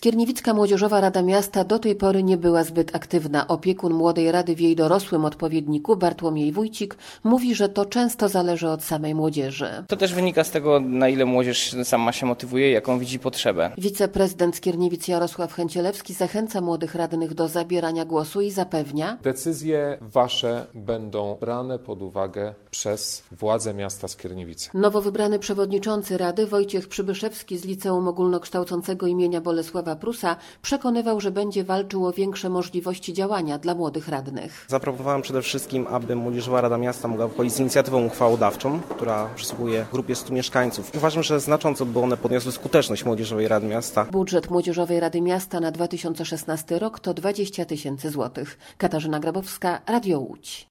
Skierniewicka Młodzieżowa Rada Miasta do tej pory nie była zbyt aktywna. Opiekun Młodej Rady w jej dorosłym odpowiedniku, Bartłomiej Wójcik, mówi, że to często zależy od samej młodzieży. To też wynika z tego, na ile młodzież sama się motywuje, jaką widzi potrzebę. Wiceprezydent Skierniewic Jarosław Chęcielewski zachęca młodych radnych do zabierania głosu i zapewnia: decyzje wasze będą brane pod uwagę przez władze miasta Skierniewice. Nowo wybrany przewodniczący Rady Wojciech Przybyszewski z Liceum Ogólnokształcącego imienia Bolesława Prusa przekonywał, że będzie walczył o większe możliwości działania dla młodych radnych. Zaproponowałem przede wszystkim, aby Młodzieżowa Rada Miasta mogła wychodzić z inicjatywą uchwałodawczą, która przysługuje grupie 100 mieszkańców. Uważam, że znacząco by one podniosły skuteczność Młodzieżowej Rady Miasta. Budżet Młodzieżowej Rady Miasta na 2016 rok to 20 000 złotych. Katarzyna Grabowska, Radio Łódź.